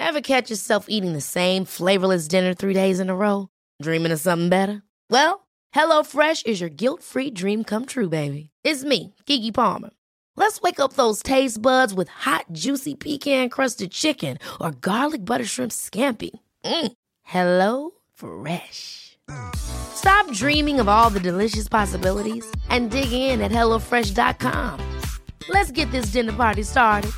Ever catch yourself eating the same flavorless dinner 3 days in a row? Dreaming of something better? Well, HelloFresh is your guilt-free dream come true, baby. It's me, Keke Palmer. Let's wake up those taste buds with hot, juicy pecan-crusted chicken or garlic butter shrimp scampi. Hello Fresh. Stop dreaming of all the delicious possibilities and dig in at HelloFresh.com. Let's get this dinner party started.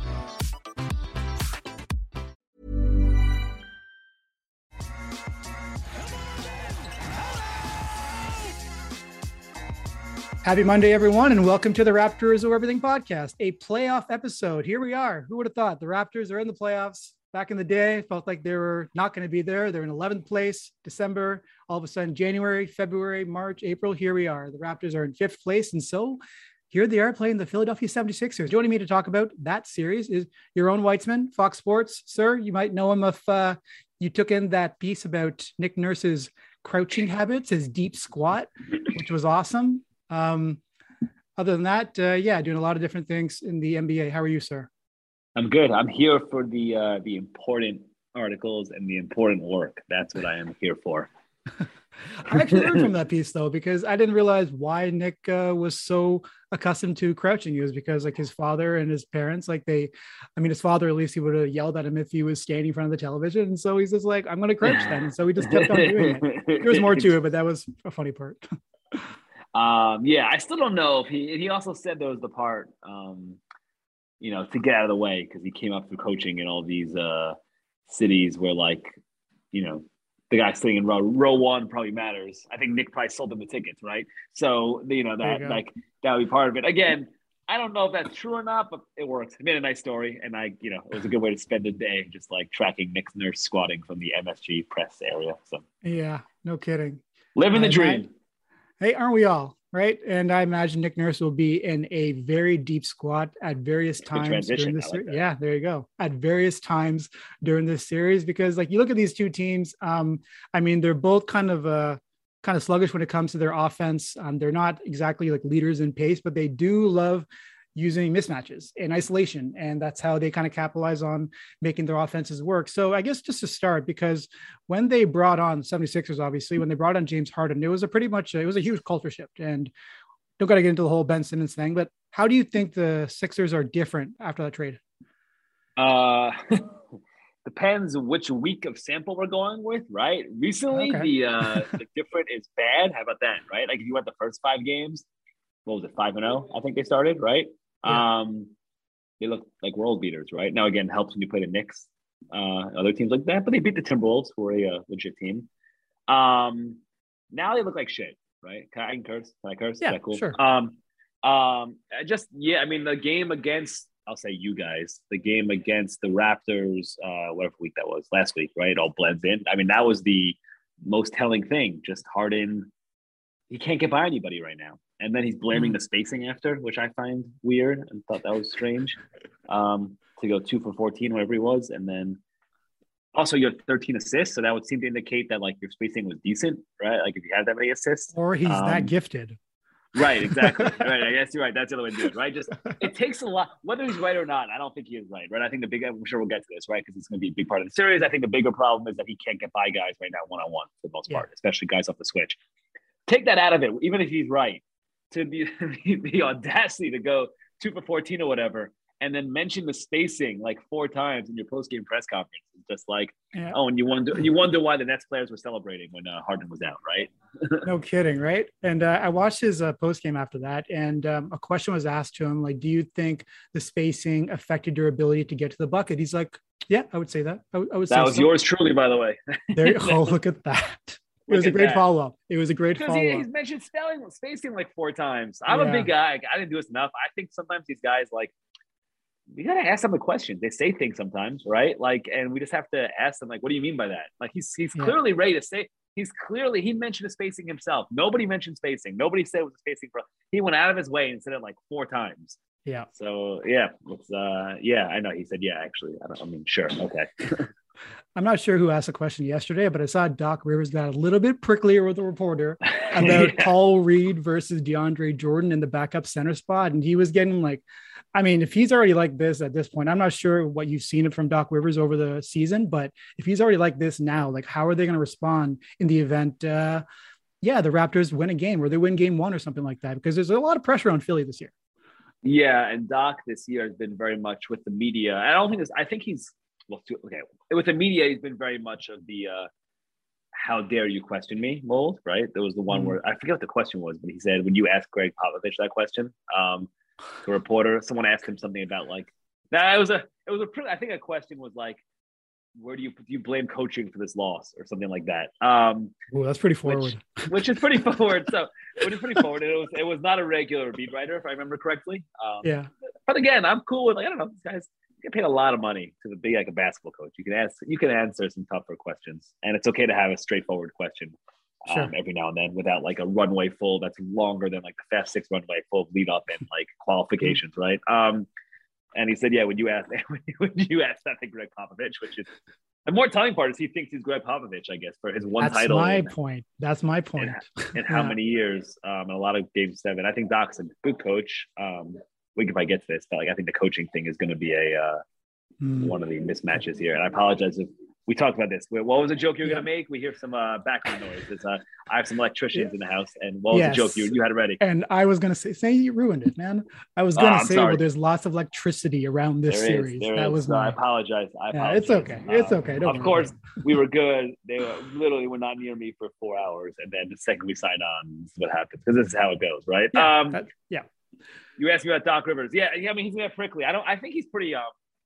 Happy Monday, everyone, and welcome to the Raptors Over Everything podcast, a playoff episode. Here we are. Who would have thought the Raptors are in the playoffs? Back in the day, felt like they were not going to be there. They're in 11th place, December, all of a sudden, January, February, March, April, here we are. The Raptors are in 5th place, and so here they are playing the Philadelphia 76ers. Joining me to talk about that series is Yaron Weitzman, Fox Sports. Sir, you might know him if you took in that piece about Nick Nurse's crouching habits, his deep squat, which was awesome. Other than that, doing a lot of different things in the NBA. How are you, sir? I'm good. I'm here for the important articles and the important work. That's what I am here for. I actually learned from that piece though, because I didn't realize why Nick was so accustomed to crouching. It was because like his father and his parents, his father, at least he would have yelled at him if he was standing in front of the television. And so he's just like, I'm going to crouch then. And so he just kept on doing it. There was more to it, but that was a funny part. I still don't know if he also said there was the part, to get out of the way, because he came up through coaching in all these cities where the guy sitting in row one probably matters. I think Nick probably sold them the tickets, right? So, that would be part of it. Again, I don't know if that's true or not, but it works. It made a nice story. And it was a good way to spend the day, just like tracking Nick Nurse squatting from the MSG press area. So yeah, no kidding. Living the dream. Hey, aren't we all? Right. And I imagine Nick Nurse will be in a very deep squat at various times during this series. Yeah, there you go. At various times during this series, because like you look at these two teams, they're both kind of sluggish when it comes to their offense. They're not exactly like leaders in pace, but they do love using mismatches in isolation. And that's how they kind of capitalize on making their offenses work. So I guess just to start, because when they brought on 76ers, obviously, when they brought on James Harden, it was a huge culture shift. And don't got to get into the whole Ben Simmons thing, but how do you think the Sixers are different after that trade? Depends which week of sample we're going with, right? Recently, the different is bad. How about that, right? Like if you went the first 5 games, what was it, 5-0? I think they started, right? Yeah. They look like world beaters, right? Now, again, helps when you play the Knicks, other teams like that, but they beat the Timberwolves, who are a legit team. Now they look like shit, right? Can I curse? Can I curse? Yeah, cool. Sure. The game against, I'll say you guys, the game against the Raptors, whatever week that was, last week, right? It all blends in. I mean, that was the most telling thing. Just Harden, he can't get by anybody right now. And then he's blaming the spacing after, which I find weird and thought that was strange. To go 2 for 14, whatever he was. And then also you had 13 assists. So that would seem to indicate that like your spacing was decent, right? Like if you had that many assists. Or he's that gifted. Right, exactly. Right. I guess you're right. That's the other way to do it, right? Just it takes a lot, whether he's right or not. I don't think he is right? I think I'm sure we'll get to this, right? Because it's going to be a big part of the series. I think the bigger problem is that he can't get by guys right now one-on-one for the most part, especially guys off the switch. Take that out of it, even if he's right. To be the audacity to go 2 for 14 or whatever, and then mention the spacing like 4 times in your post-game press conference. It's just like, and you wonder why the Nets players were celebrating when Harden was out, right? No kidding, right? And I watched his post-game after that, and a question was asked to him, like, do you think the spacing affected your ability to get to the bucket? He's like, yeah, I would say that. I would say that was yours truly, by the way. Look at that. It was a great follow-up. Because he's mentioned spacing like 4 times. I'm a big guy. I didn't do this enough. I think sometimes these guys, like, we got to ask them a question. They say things sometimes, right? Like, and we just have to ask them, like, what do you mean by that? Like, he's clearly ready to say, he mentioned the spacing himself. Nobody mentioned spacing. Nobody said it was a spacing problem. He went out of his way and said it like 4 times. Yeah. So, it's, I know. He said, yeah, actually. Sure. Okay. I'm not sure who asked a question yesterday, but I saw Doc Rivers got a little bit pricklier with a reporter about Paul Reed versus DeAndre Jordan in the backup center spot. And he was getting like, I mean, if he's already like this at this point, I'm not sure what you've seen from Doc Rivers over the season, but if he's already like this now, like how are they going to respond in the event, the Raptors win a game or they win game 1 or something like that? Because there's a lot of pressure on Philly this year. Yeah, and Doc this year has been very much with the media. I think he's with the media. He's been very much of the "how dare you question me" mold, right? There was the one where I forget what the question was, but he said when you asked Greg Popovich that question, the reporter, someone asked him something about like that. I think a question was like, where do you blame coaching for this loss or something like that? That's pretty forward. Which is pretty forward. It was not a regular beat writer, if I remember correctly. But again, I'm cool with I don't know, these guys get paid a lot of money to be like a basketball coach. You can answer some tougher questions, and it's okay to have a straightforward question every now and then without like a runway full that's longer than like the Fast 6 runway full of lead up and like qualifications, right? And he said, yeah, when you ask that to Greg Popovich, which is the more telling part is he thinks he's Greg Popovich, I guess, for his one title. That's my point. In how many years? And a lot of Game 7. I think Doc's a good coach. We can probably get to this, but like I think the coaching thing is going to be one of the mismatches here. And I apologize if we talked about this. What was the joke you were going to make? We hear some background noise. I have some electricians in the house. And what was the joke you had it ready? And I was going to say you ruined it, man. I was going to say, well, there's lots of electricity around this series. I apologize. It's okay. It's okay. Of course, we were good. They were not near me for 4 hours. And then the second we signed on, this is what happens. Because this is how it goes, right? You asked me about Doc Rivers. Yeah, I mean, he's been prickly. I think he's pretty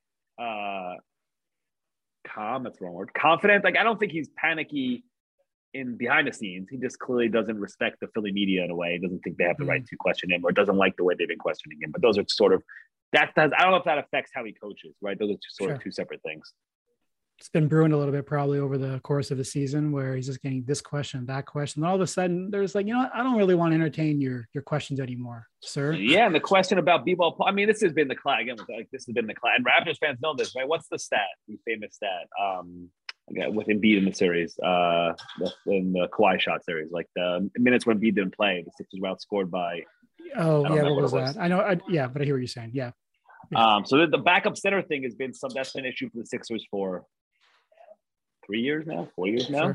calm. That's the wrong word. Confident. Like I don't think he's panicky in behind the scenes. He just clearly doesn't respect the Philly media in a way. He doesn't think they have the right to question him, or doesn't like the way they've been questioning him. But those are sort of I don't know if that affects how he coaches. Right? Those are two separate things. It's been brewing a little bit probably over the course of the season where he's just getting this question, that question. And all of a sudden there's like, I don't really want to entertain your questions anymore, sir. Yeah. And the question about B-ball, I mean, this has been the class again. This has been the class, and Raptors fans know this, right? What's the stat? The famous stat with Embiid in the series, in the Kawhi shot series, like the minutes when Embiid didn't play, the Sixers were outscored by. Oh yeah. What was that? I know. But I hear what you're saying. Yeah. So the backup center thing has been that's been an issue for the Sixers for 4 years now. Sure.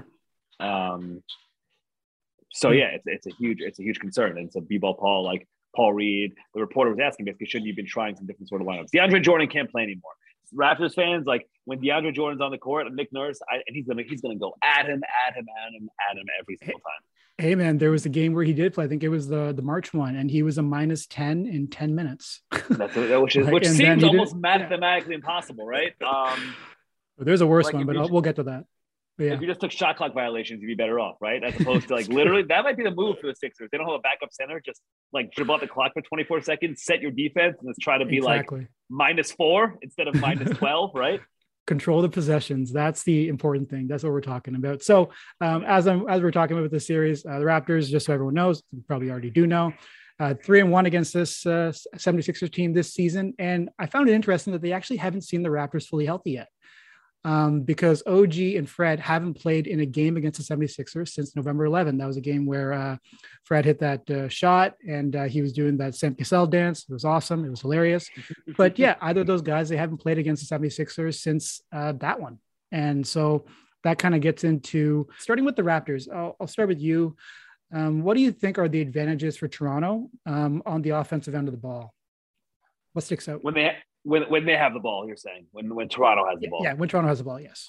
So yeah, it's a huge concern. And so B-ball Paul, like Paul Reed, the reporter was asking basically, shouldn't you have been trying some different sort of lineups? DeAndre Jordan can't play anymore. Raptors fans, like when DeAndre Jordan's on the court and Nick Nurse, he's gonna go at him every single time. Hey man, there was a game where he did play. I think it was the March one, and he was a -10 in 10 minutes. Which seems almost mathematically impossible, right? There's a worse one, but we'll get to that. Yeah. If you just took shot clock violations, you'd be better off, right? As opposed to like literally, that might be the move for the Sixers. They don't have a backup center. Just like dribble out the clock for 24 seconds, set your defense, and let's try to be like -4 instead of -12, right? Control the possessions. That's the important thing. That's what we're talking about. So as we're talking about the series, the Raptors, just so everyone knows, you probably already do know, 3-1 against this 76ers team this season. And I found it interesting that they actually haven't seen the Raptors fully healthy yet. Because OG and Fred haven't played in a game against the 76ers since November 11. That was a game where Fred hit that shot and he was doing that Sam Cassell dance. It was awesome. It was hilarious. But yeah, either of those guys, they haven't played against the 76ers since that one. And so that kind of gets into starting with the Raptors. I'll start with you. What do you think are the advantages for Toronto on the offensive end of the ball? What sticks out? When they have the ball, you're saying when Toronto has the ball. Yeah, when Toronto has the ball, yes.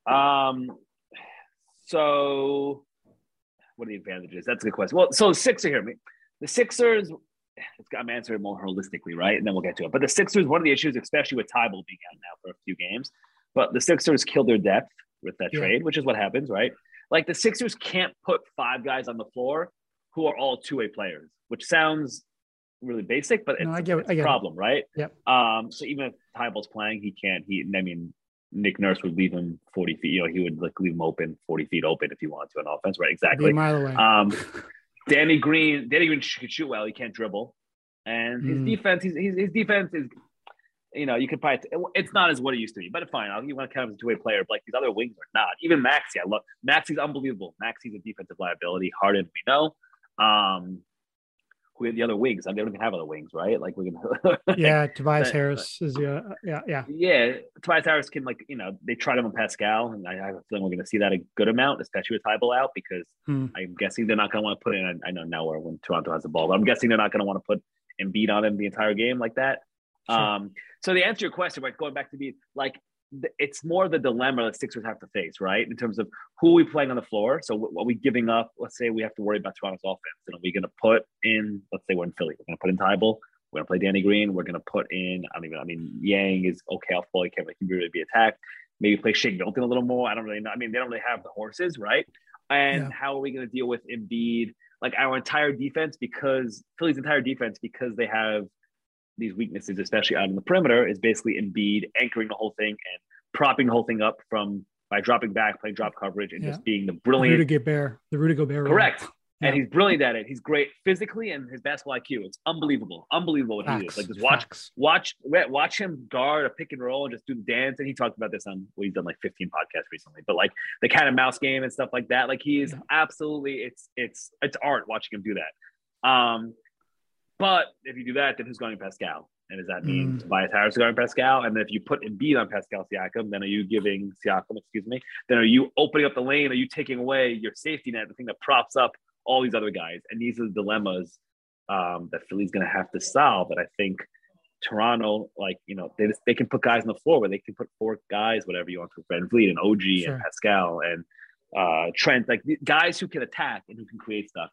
So what are the advantages? That's a good question. Well, so the Sixers, I'm answering more holistically, right? And then we'll get to it. But the Sixers, one of the issues, especially with Tybalt being out now for a few games, but the Sixers killed their depth with that trade, which is what happens, right? Like the Sixers can't put 5 guys on the floor who are all two-way players, which sounds really basic, but it's a problem, right? Yep. So even if Tybalt's playing, Nick Nurse would leave him 40 feet. He would like leave him open 40 feet open if he wanted to on offense, right? Exactly. Be a mile away. Danny Green could shoot well. He can't dribble, and his defense. His defense is You could probably, it's not as what it used to be, but fine. You want to count him as a two-way player, but like these other wings are not. Even Maxey, I love Maxey's unbelievable. Maxey's a defensive liability. Harden, we know. Who are the other wings? They don't even have other wings, right? Like we can. Tobias Harris is yeah. Tobias Harris can they tried him on Pascal, and I have a feeling we're going to see that a good amount, especially with Thybulle out, because I'm guessing they're not going to want to put in. I know now when Toronto has the ball, but I'm guessing they're not going to want to put Embiid on him the entire game like that. Sure. So the answer to your question, right, going back to be like, it's more the dilemma that Sixers have to face, right? In terms of who are we playing on the floor. So what are we giving up? Let's say we have to worry about Toronto's offense. And are we going to put in, let's say we're in Philly, we're going to put in Thybulle. We're going to play Danny Green. We're going to put in, Yang is okay off ball. He can't really be attacked. Maybe play Shake Milton a little more. I don't really know. They don't really have the horses, right? And how are we going to deal with Embiid? Like our entire defense, because Philly's entire defense, because they have these weaknesses, especially out on the perimeter, is basically Embiid anchoring the whole thing and propping the whole thing up by dropping back, playing drop coverage, and just being the brilliant Rudy Gobert. Correct. And he's brilliant at it. He's great physically, and his basketball IQ. It's unbelievable what he is. Like just watch him guard a pick and roll and just do the dance. And he talked about this on he's done like 15 podcasts recently. But like the cat and mouse game and stuff like that. Like he is absolutely it's art watching him do that. But if you do that, then who's going to Pascal? And does that mean Tobias Harris is going to Pascal? And then if you put Embiid on Pascal Siakam, then are you giving then are you opening up the lane? Are you taking away your safety net, the thing that props up all these other guys? And these are the dilemmas that Philly's going to have to solve. But I think Toronto, they can put guys on the floor where they can put four guys, whatever you want, to VanVleet and OG and Pascal and Trent, like guys who can attack and who can create stuff.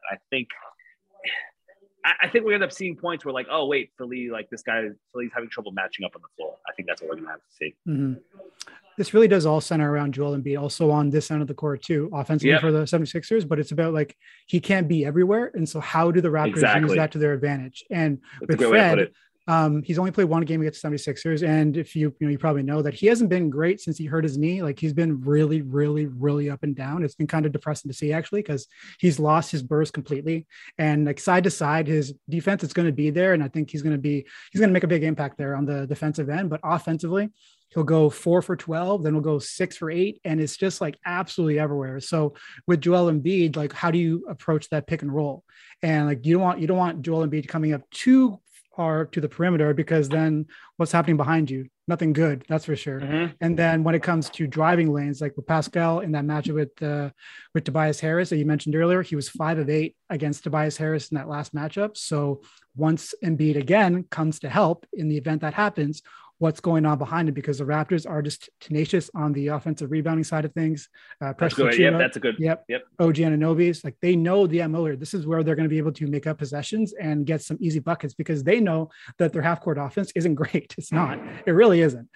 I think we end up seeing points where like, oh wait, Philly's having trouble matching up on the floor. I think that's what we're gonna have to see. Mm-hmm. This really does all center around Joel Embiid, also on this end of the court too, offensively for the 76ers, but it's about like, he can't be everywhere. And so how do the Raptors use that to their advantage? And with Fred, he's only played one game against the 76ers. And if you probably know that he hasn't been great since he hurt his knee. Like he's been really, really, really up and down. It's been kind of depressing to see actually, because he's lost his burst completely, and like side to side, his defense is going to be there. And I think he's going to make a big impact there on the defensive end, but offensively, he'll go 4 for 12, then he'll go 6 for 8. And it's just like absolutely everywhere. So with Joel Embiid, like how do you approach that pick and roll? And like, you don't want Joel Embiid coming up too far to the perimeter, because then what's happening behind you? Nothing good. That's for sure. Mm-hmm. And then when it comes to driving lanes, like with Pascal in that matchup with Tobias Harris that you mentioned earlier, he was 5 of 8 against Tobias Harris in that last matchup. So once Embiid again comes to help in the event that happens, what's going on behind it, because the Raptors are just tenacious on the offensive rebounding side of things. That's good. Yep, that's a good. Yep. OG Anunoby's, like they know the MO here. This is where they're going to be able to make up possessions and get some easy buckets, because they know that their half court offense isn't great. It's not. It really isn't.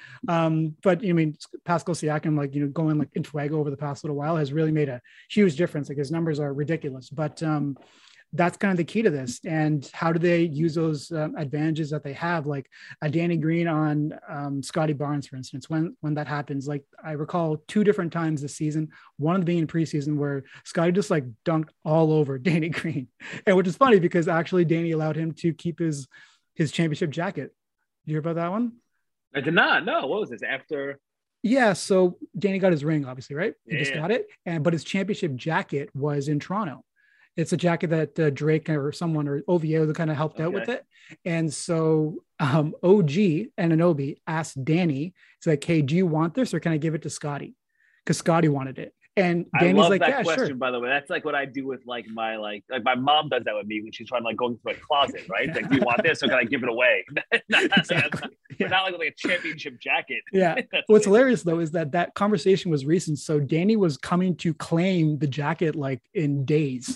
But Pascal Siakam, going like in Fuego over the past little while has really made a huge difference. Like his numbers are ridiculous, but that's kind of the key to this. And how do they use those advantages that they have, like a Danny Green on Scotty Barnes, for instance, when that happens? Like I recall 2 different times this season, one of them being in preseason where Scotty just like dunked all over Danny Green, and which is funny because actually Danny allowed him to keep his championship jacket. Did you hear about that one? I did not. No. What was this after? Yeah. So Danny got his ring, obviously, right? He just got it. but his championship jacket was in Toronto. It's a jacket that Drake or someone or Oviedo kind of helped out with it. And so OG Anunoby asked Danny, it's like, hey, do you want this or can I give it to Scotty? Because Scotty wanted it. And Danny's I love like, that yeah, question, sure. By the way. That's like what I do with like my my mom does that with me when she's trying to like go into my closet, right? It's like, do you want this or can I give it away? Exactly. Not like a championship jacket. Yeah. What's hilarious though is that conversation was recent. So Danny was coming to claim the jacket like in days,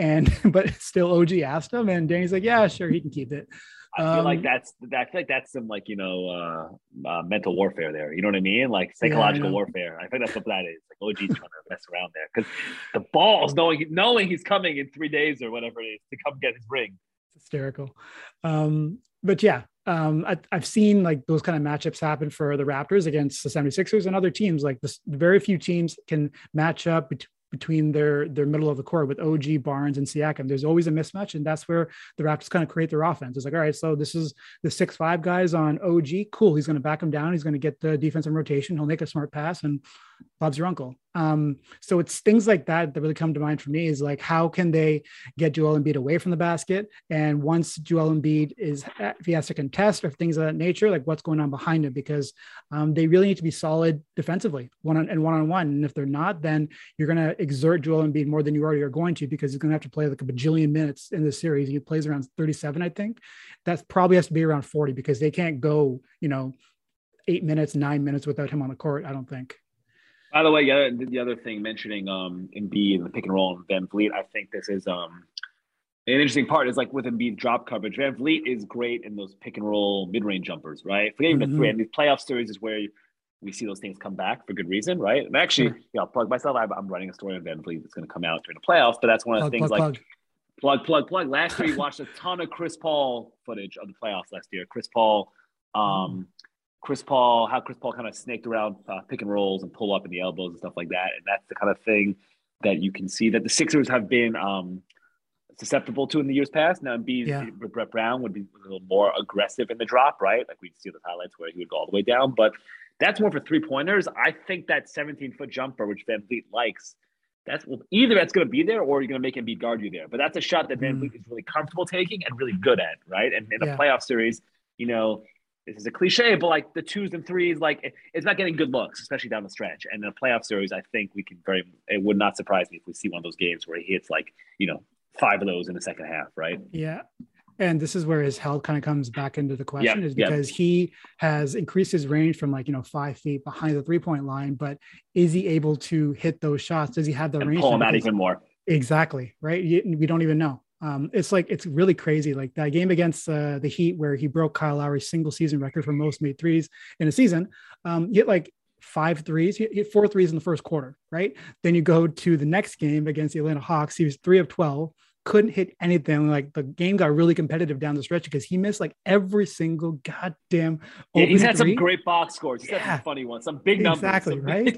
but still OG asked him, and Danny's like, yeah, sure, he can keep it. I feel like that's some like mental warfare there. You know what I mean? Like psychological warfare. I think that's what that is. Like OG's trying to mess around there because the balls knowing he's coming in 3 days or whatever it is to come get his ring. It's hysterical. But yeah, I've seen like those kind of matchups happen for the Raptors against the 76ers and other teams. Like this, very few teams can match up between their middle of the court with OG, Barnes, and Siakam. There's always a mismatch, and that's where the Raptors kind of create their offense. It's like, all right, so this is the 6'5" guys on OG. Cool. He's going to back him down. He's going to get the defensive rotation. He'll make a smart pass, and Bob's your uncle. So it's things like that that really come to mind for me, is like, how can they get Joel Embiid away from the basket? And once Joel Embiid if he has to contest or things of that nature, like what's going on behind him, because they really need to be solid defensively, one-on-one. And if they're not, then you're going to exert Joel Embiid more than you already are going to, because he's going to have to play like a bajillion minutes in this series. He plays around 37, I think. That probably has to be around 40, because they can't go, 8 minutes, 9 minutes without him on the court, I don't think. By the way, the other thing, mentioning Embiid and the pick and roll and Van Vliet, I think this is an interesting part is like with Embiid drop coverage. Van Vliet is great in those pick and roll mid-range jumpers, right? Forget even the three. And these playoff series is where we see those things come back for good reason, right? And actually, I'll plug myself. I'm writing a story on Van Vliet that's going to come out during the playoffs, but that's one of the things plug. Last year, we watched a ton of Chris Paul footage of the playoffs last year. Chris Paul, how Chris Paul kind of snaked around pick and rolls and pull up in the elbows and stuff like that. And that's the kind of thing that you can see that the Sixers have been susceptible to in the years past. Now, Embiid with Brett Brown would be a little more aggressive in the drop, right? Like we'd see the highlights where he would go all the way down. But that's more for three-pointers. I think that 17-foot jumper, which Van Vliet likes, either that's going to be there or you're going to make Embiid guard you there. But that's a shot that Van Vliet is really comfortable taking and really good at, right? And in a playoff series, this is a cliche, but like the 2s and 3s, like it's not getting good looks, especially down the stretch. And in a playoff series, I think it would not surprise me if we see one of those games where he hits 5 of those in the second half, right? Yeah. And this is where his health kind of comes back into the question, is because he has increased his range from 5 feet behind the 3-point line, but is he able to hit those shots? Does he have the range? Pull him out even more. Exactly. Right. We don't even know. It's really crazy. Like that game against the Heat where he broke Kyle Lowry's single season record for most made threes in a season. He hit 5 threes. He hit 4 threes in the first quarter, right? Then you go to the next game against the Atlanta Hawks. He was 3 of 12, couldn't hit anything. Like the game got really competitive down the stretch because he missed every single goddamn. He's had some great box scores. He's had some funny ones, some big numbers. Exactly, right?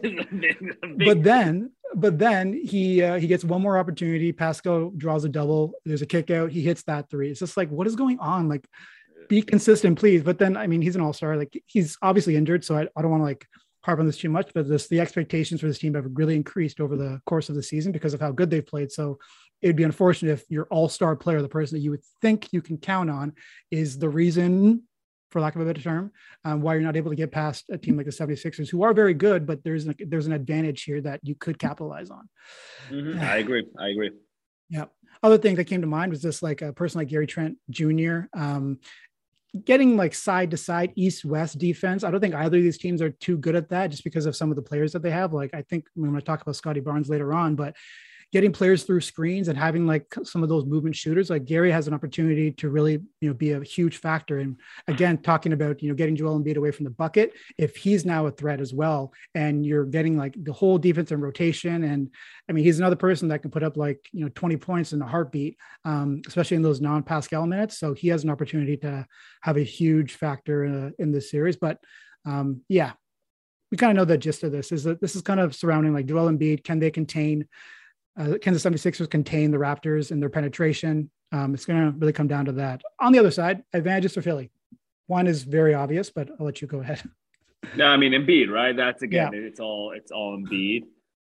But then he gets one more opportunity. Pascal draws a double. There's a kick out. He hits that 3. It's just what is going on? Be consistent, please. But then, he's an all-star. He's obviously injured, so I don't want to harp on this too much, but the expectations for this team have really increased over the course of the season because of how good they've played. So it'd be unfortunate if your all-star player, the person that you would think you can count on, is the reason, for lack of a better term, why you're not able to get past a team like the 76ers, who are very good, but there's an advantage here that you could capitalize on. Mm-hmm. I agree. Yeah. Other thing that came to mind was just a person like Gary Trent Jr., getting side to side east-west defense. I don't think either of these teams are too good at that just because of some of the players that they have. I think I'm going to talk about Scotty Barnes later on, but getting players through screens and having some of those movement shooters, Gary has an opportunity to really, be a huge factor. And again, talking about, getting Joel Embiid away from the bucket, if he's now a threat as well, and you're getting the whole defense in rotation. And he's another person that can put up 20 points in a heartbeat, especially in those non-Pascal minutes. So he has an opportunity to have a huge factor in this series. But we kind of know the gist of this is that this is kind of surrounding Joel Embiid. Can they contain Kansas 76ers contain the Raptors and their penetration? It's going to really come down to that. On the other side, advantages for Philly. One is very obvious, but I'll let you go ahead. No, Embiid, right? That's it's all Embiid.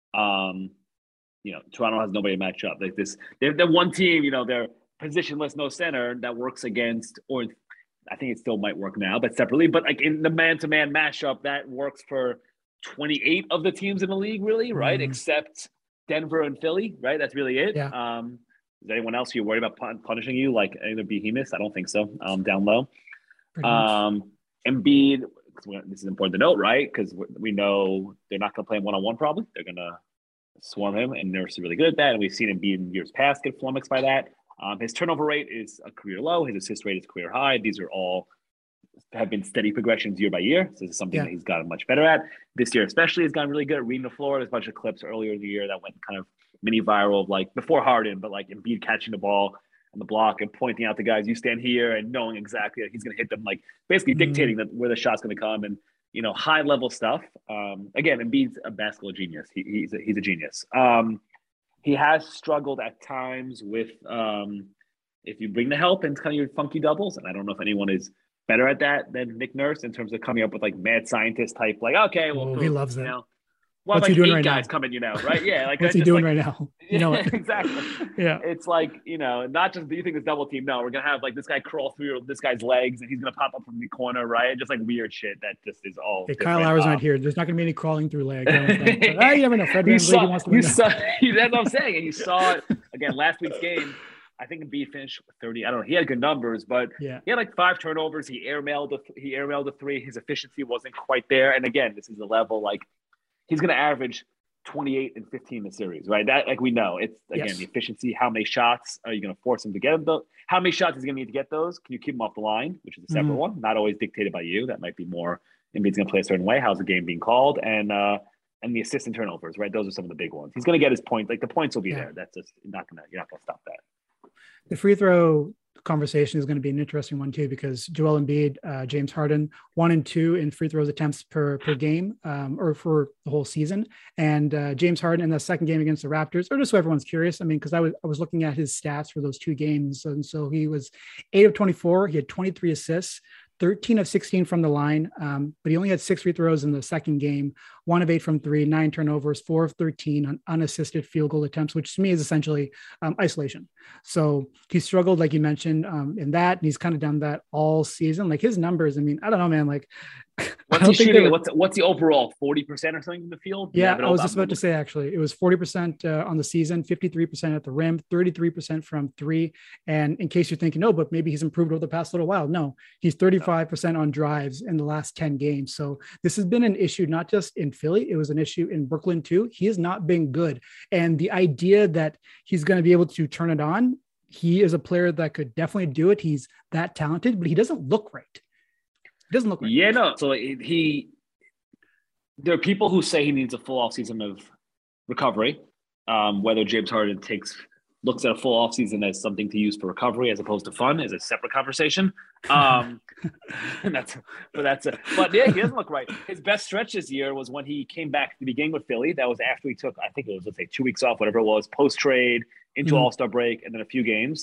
Toronto has nobody to match up like this. They're one team, they're positionless, no center that works against, or I think it still might work now, but separately. But in the man-to-man matchup, that works for 28 of the teams in the league, really, right? Mm-hmm. Except Denver and Philly, right? That's really it. Yeah. Is anyone else you're worried about punishing you like either behemoths? I don't think so. Down low. Embiid, this is important to note, right? Because we know they're not going to play him one-on-one probably. They're going to swarm him, and Nurse is really good at that. And we've seen Embiid in years past get flummoxed by that. His turnover rate is a career low. His assist rate is career high. These are all have been steady progressions year by year. So this is something that he's gotten much better at. This year especially has gotten really good at reading the floor. There's a bunch of clips earlier in the year that went kind of mini viral of before Harden, but Embiid catching the ball on the block and pointing out the guys, you stand here, and knowing exactly that he's going to hit them, basically dictating where the shot's going to come, and high level stuff. Again, Embiid's a basketball genius. He's a genius. he has struggled at times with if you bring the help and kind of your funky doubles. And I don't know if anyone is better at that than Nick Nurse in terms of coming up with like mad scientist type, like, okay, well, he loves it. Well, what's like he doing 8 right guys now? coming, right? Yeah, like what's he doing right now? Exactly. Yeah, it's like not just do you think it's double team? No, we're gonna have like this guy crawl through this guy's legs, and he's gonna pop up from the corner, right? Just like weird shit that just is all. Okay, Kyle Lowry's not here. There's not gonna be any crawling through legs. You never know. Fred VanVleet wants to win. That's what I'm saying, and you saw it again last week's game. I think Embiid finished 30. I don't know. He had good numbers, but he had like 5 turnovers. He airmailed a 3. His efficiency wasn't quite there. And again, this is a level like he's going to average 28 and 15 in the series, right? That, like, we know it's again the efficiency. How many shots are you going to force him to get? How many shots is he going to need to get those? Can you keep him off the line, which is a separate one, not always dictated by you. That might be more. Embiid's going to play a certain way. How's the game being called? And the assist and turnovers, right? Those are some of the big ones. He's going to get his point. Like the points will be there. That's just you're not going to stop that. The free throw conversation is going to be an interesting one too, because Joel Embiid, James Harden, 1 and 2 in free throws attempts per game, or for the whole season. And James Harden in the second game against the Raptors, or just so everyone's curious. I mean, because I was looking at his stats for those 2 games. And so he was 8 of 24. He had 23 assists, 13 of 16 from the line, but he only had 6 free throws in the second game, 1 of 8 from 3, 9 turnovers, 4 of 13 on unassisted field goal attempts, which to me is essentially isolation. So he struggled, like you mentioned, in that, and he's kind of done that all season. Like his numbers, I mean, I don't know, man, like what's he shooting? What's the overall 40% or something in the field? Yeah, I was just about to say, actually, it was 40% on the season, 53% at the rim, 33% from 3. And in case you're thinking, no, but maybe he's improved over the past little while. No, he's 35% on drives in the last 10 games. So this has been an issue, not just in Philly. It was an issue in Brooklyn too. He has not been good. And the idea that he's going to be able to turn it on, he is a player that could definitely do it. He's that talented, but he doesn't look right. Doesn't look right. Yeah, no. So there are people who say he needs a full off season of recovery. Whether James Harden looks at a full off season as something to use for recovery as opposed to fun is a separate conversation. But yeah, he doesn't look right. His best stretch this year was when he came back to the beginning with Philly. That was after he took, I think it was, let's say 2 weeks off, whatever it was, post trade into All-Star break, and then a few games.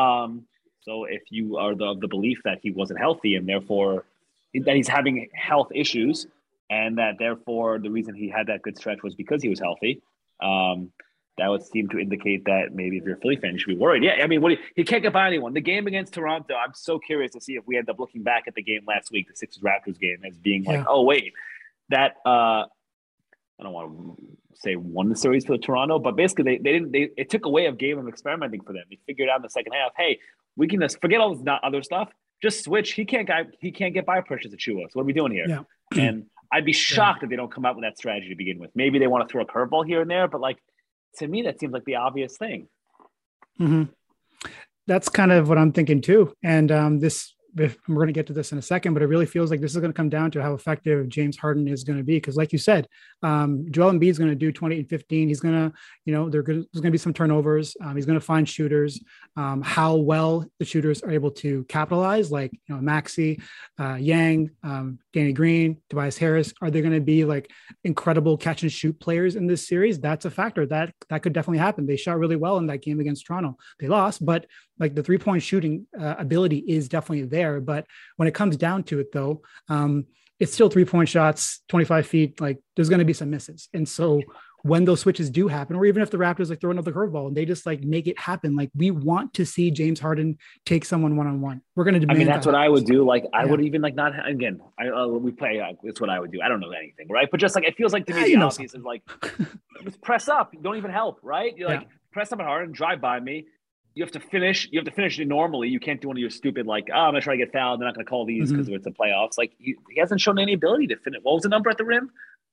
So if you are of the belief that he wasn't healthy and therefore that he's having health issues, and that therefore the reason he had that good stretch was because he was healthy, that would seem to indicate that maybe if you're a Philly fan, you should be worried. Yeah, I mean, he can't get by anyone. The game against Toronto, I'm so curious to see if we end up looking back at the game last week, the Sixers-Raptors game, as being like, oh, wait, that I don't want to say won the series for Toronto, but basically it took away a game of experimenting for them. They figured out in the second half, hey, we can just forget all this other stuff. Just switch. He can't get by Precious Achiuwa. So what are we doing here? Yeah. And I'd be shocked if they don't come out with that strategy to begin with. Maybe they want to throw a curveball here and there, but like to me, that seems like the obvious thing. Mm-hmm. That's kind of what I'm thinking too. And we're going to get to this in a second, but it really feels like this is going to come down to how effective James Harden is going to be. Because like you said, Joel Embiid is going to do 20 and 15. He's going to, there's going to be some turnovers. He's going to find shooters. How well the shooters are able to capitalize, like, Maxey, Yang, Danny Green, Tobias Harris, are they going to be like incredible catch and shoot players in this series? That's a factor that could definitely happen. They shot really well in that game against Toronto. They lost, but like the 3-point shooting ability is definitely there. But when it comes down to it though, it's still 3-point shots, 25 feet, like there's going to be some misses. And so when those switches do happen, or even if the Raptors like throw another curveball and they just like make it happen, like we want to see James Harden take someone one-on-one. We're going to demand. I mean, that's what I would do. Like I would even like not, again, we play, it's what I would do. I don't know anything, right? But just like, it feels like to me, the obvious is like, just press up. You don't even help, right? You're like, press up and hard and drive by me. You have to finish it normally. You can't do one of your stupid, like, I'm going to try to get fouled. They're not going to call these because it's the playoffs. Like he hasn't shown any ability to finish. What was the number at the rim?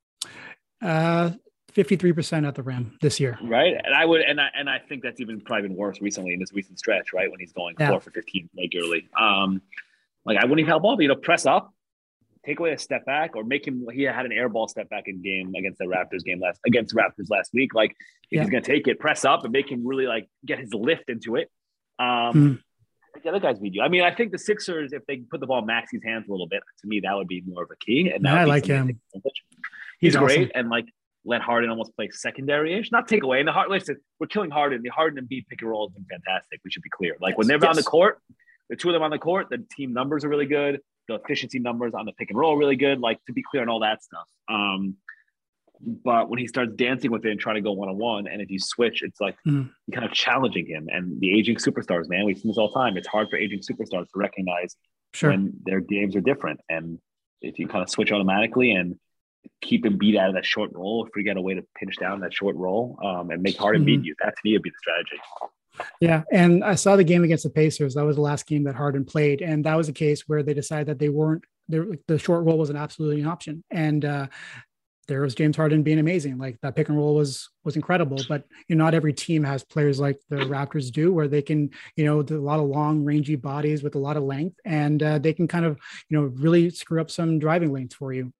53% at the rim this year. Right. And I think that's even probably been worse recently in this recent stretch, right? When he's going 4 for 15 regularly. Like I wouldn't even help all, but press up, take away a step back, or make him, he had an air ball step back in game against the Raptors last week. Like if he's going to take it, press up and make him really like get his lift into it. The other guys need you. I mean, I think the Sixers, if they put the ball in Maxey's hands a little bit, to me, that would be more of a key. And I like him. He's great. Awesome. And like, let Harden almost play secondary-ish, not take away. And listen, we're killing Harden. The Harden and Embiid pick and roll has been fantastic. We should be clear. Like when they're on the court, the two of them on the court, the team numbers are really good. The efficiency numbers on the pick and roll are really good. Like to be clear on all that stuff. But when he starts dancing with it and trying to go one-on-one, and if you switch, it's like you're kind of challenging him. And the aging superstars, man, we've seen this all the time. It's hard for aging superstars to recognize when their games are different. And if you kind of switch automatically and keep him beat out of that short roll, figure out a way to pinch down that short roll and make Harden beat you, that to me would be the strategy. Yeah. And I saw the game against the Pacers. That was the last game that Harden played. And that was a case where they decided that they weren't there. The short roll wasn't absolutely an option. And, there was James Harden being amazing. Like that pick and roll was incredible, but not every team has players like the Raptors do, where they can, do a lot of long rangy bodies with a lot of length, and they can kind of, really screw up some driving lanes for you.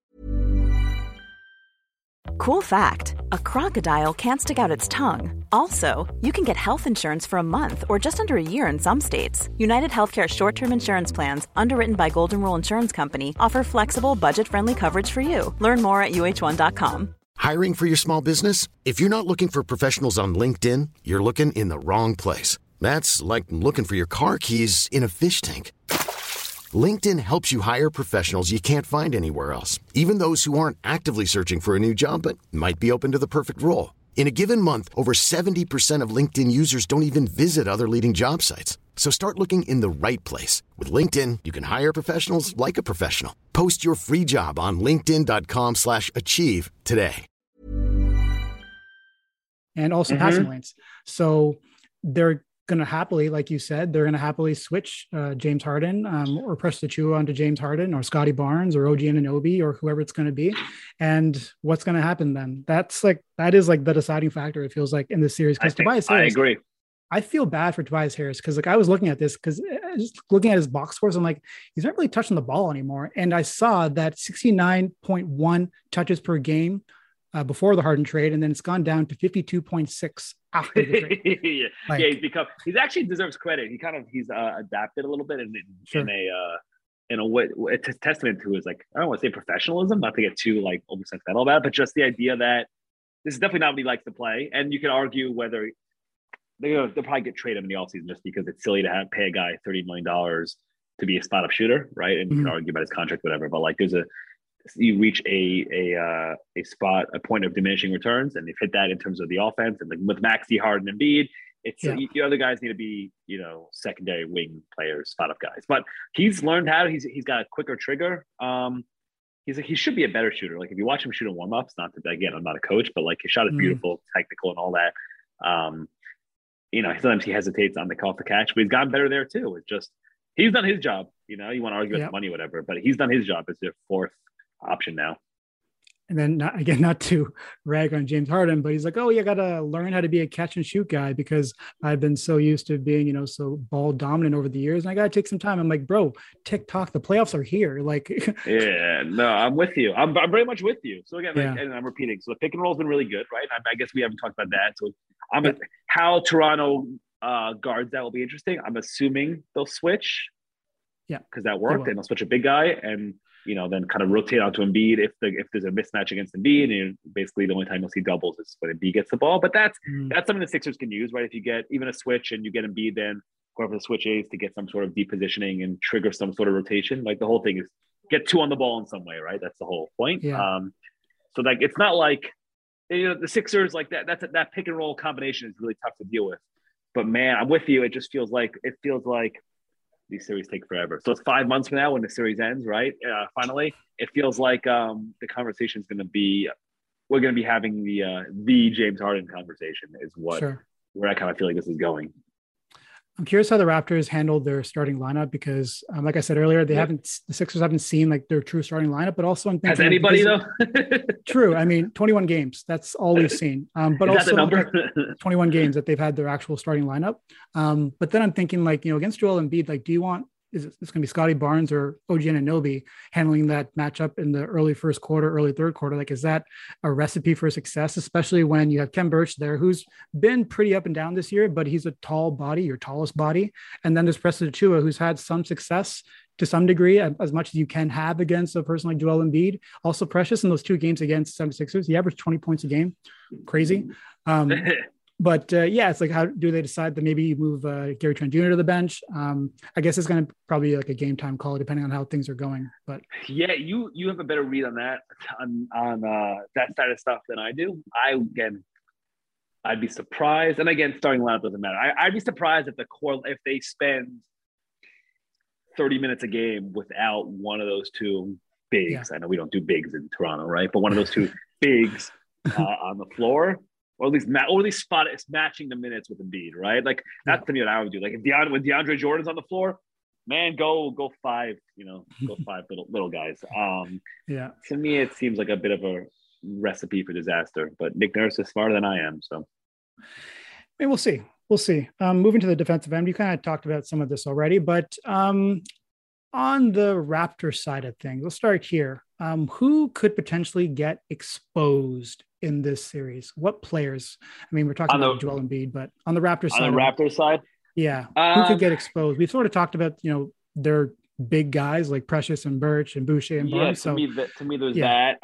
Cool fact, a crocodile can't stick out its tongue. Also, you can get health insurance for a month or just under a year in some states. United Healthcare short-term insurance plans, underwritten by Golden Rule Insurance Company, offer flexible, budget-friendly coverage for you. Learn more at uh1.com. Hiring for your small business? If you're not looking for professionals on LinkedIn, you're looking in the wrong place. That's like looking for your car keys in a fish tank. LinkedIn helps you hire professionals you can't find anywhere else, even those who aren't actively searching for a new job but might be open to the perfect role. In a given month, over 70% of LinkedIn users don't even visit other leading job sites. So start looking in the right place. With LinkedIn, you can hire professionals like a professional. Post your free job on linkedin.com/achieve today. And also passing lanes. So they're going to happily, like you said, they're going to happily switch James Harden or Precious Achiuwa onto James Harden or Scotty Barnes or OG Anunoby or whoever it's going to be. And what's going to happen then? That is the deciding factor, it feels like, in this series. Because Tobias Harris, I agree. I feel bad for Tobias Harris because I was looking at this because just looking at his box scores, I'm like, he's not really touching the ball anymore. And I saw that 69.1 touches per game before the Harden trade, and then it's gone down to 52.6 after the trade. He's actually deserves credit. He's adapted a little bit in a way. It's a testament to his, I don't want to say professionalism, not to get too over sentimental about it, but just the idea that this is definitely not what he likes to play. And you can argue whether they'll probably get traded in the offseason just because it's silly to pay a guy $30 million to be a spot up shooter, right? And you can argue about his contract, whatever. But you reach a point of diminishing returns, and they've hit that in terms of the offense. And with Maxey, Harden, and Embiid, the other guys need to be secondary wing players, spot up guys. But he's learned how. He's got a quicker trigger. He should be a better shooter. If you watch him shoot in warm ups, again, I'm not a coach, but his shot is beautiful, technical, and all that. Sometimes he hesitates on the call for catch, but he's gotten better there too. It's just he's done his job. You want to argue about the money, whatever, but he's done his job as their fourth option now. And then not to rag on James Harden, but he's like, oh, you got to learn how to be a catch and shoot guy because I've been so used to being, so ball dominant over the years. And I got to take some time. I'm like, bro, TikTok, the playoffs are here. Yeah, no, I'm with you. I'm very much with you. So again, and I'm repeating. So the pick and roll has been really good, right? I guess we haven't talked about that. So how Toronto guards that will be interesting. I'm assuming they'll switch. Yeah. Because that worked. And they'll switch a big guy and, then kind of rotate out to Embiid if there's a mismatch against Embiid, and basically the only time you'll see doubles is when Embiid gets the ball. But that's something the Sixers can use, right? If you get even a switch and you get Embiid, then whoever the switch is to get some sort of deep positioning and trigger some sort of rotation. The whole thing is get two on the ball in some way, right? That's the whole point. Yeah. So it's not the Sixers that pick and roll combination is really tough to deal with. But man, I'm with you. It just feels like these series take forever. So it's 5 months from now when the series ends, right? Finally, it feels like the conversation is going to be, we're going to be having the James Harden conversation is where I kind of feel like this is going. I'm curious how the Raptors handled their starting lineup because, like I said earlier, the Sixers haven't seen their true starting lineup, but also I'm thinking, has anybody though? True. I mean, 21 games. That's all we've seen. But is also that the number? 21 games that they've had their actual starting lineup. But then I'm thinking against Joel Embiid, do you want? Is it going to be Scotty Barnes or OG Anunoby handling that matchup in the early first quarter, early third quarter? Is that a recipe for success, especially when you have Khem Birch there, who's been pretty up and down this year, but he's a tall body, your tallest body. And then there's Precious Achiuwa, who's had some success to some degree, as much as you can have against a person like Joel Embiid. Also Precious in those 2 games against 76ers, he averaged 20 points a game. Crazy. But yeah, it's like, how do they decide that maybe you move Gary Trent Jr. to the bench? I guess it's going to probably be like a game time call depending on how things are going. But yeah, you have a better read on that on that side of stuff than I do. I'd be surprised, and again, starting lineup doesn't matter. I'd be surprised if they spend 30 minutes a game without one of those 2 bigs. Yeah. I know we don't do bigs in Toronto, right? But one of those 2 bigs on the floor. Or at least spot it's matching the minutes with Embiid, right? Like that's to me what I would do. Like if when DeAndre Jordan's on the floor, man, go 5, go 5 little guys. Yeah. To me, it seems like a bit of a recipe for disaster. But Nick Nurse is smarter than I am, so. Maybe we'll see. We'll see. Moving to the defensive end, you kind of talked about some of this already, but on the Raptors side of things, let's start here. Who could potentially get exposed in this series? What players? I mean, we're talking about Joel Embiid, but on the Raptors side. On the Raptors side? Yeah. Who could get exposed? We've sort of talked about, their big guys like Precious and Birch and Boucher and Barnes. To me, there's that.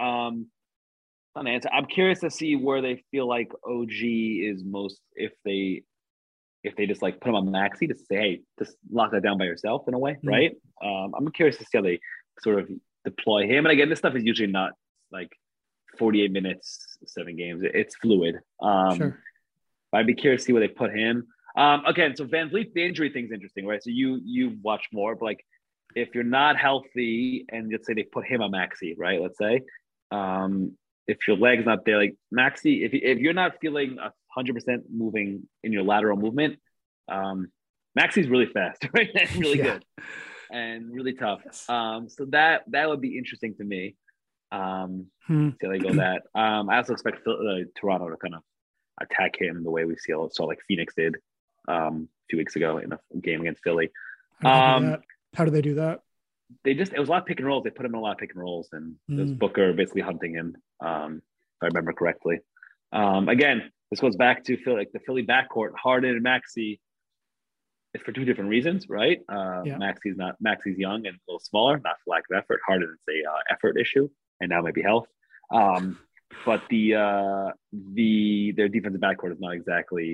An answer. I'm curious to see where they feel like OG is most, if they just like put him on Maxey to say, hey, just lock that down by yourself in a way, right? I'm curious to see how they sort of deploy him. And again, this stuff is usually not like 48 minutes, 7 games. It's fluid. Sure. I'd be curious to see where they put him. Again, so Van Vliet, the injury thing's interesting, right? So you watch more, but like if you're not healthy and let's say they put him on Maxey, right? Let's say, if your leg's not there, like Maxey, if you're not feeling 100% moving in your lateral movement, Maxey's really fast, right? And really good and really tough. Yes. So that would be interesting to me. See how they go that. I also expect Toronto to kind of attack him the way we saw like Phoenix did a few weeks ago in a game against Philly. How do they do that? It was a lot of pick and rolls. They put him in a lot of pick and rolls, and there's Booker basically hunting him, if I remember correctly. Again, this goes back to the Philly backcourt. Harden and Maxey, it's for 2 different reasons, right? Maxey's young and a little smaller, not for lack of effort. Harden is a effort issue, and now maybe health. But their defensive backcourt is not exactly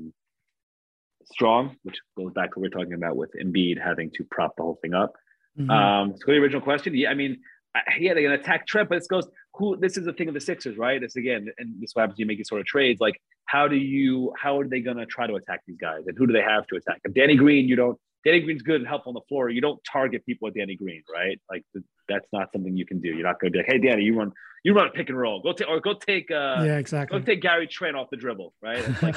strong, which goes back to what we're talking about with Embiid having to prop the whole thing up. So the original question, they're going to attack Trent, but this is the thing of the Sixers, right? It's again, and this is what happens when you make these sort of trades. Like, how are they going to try to attack these guys, and who do they have to attack? If Danny Green's good and helpful on the floor. You don't target people with Danny Green, right? Like that's not something you can do. You're not going to be like, hey, Danny, you run a pick and roll. Go take exactly. Go take Gary Trent off the dribble, right? It's like,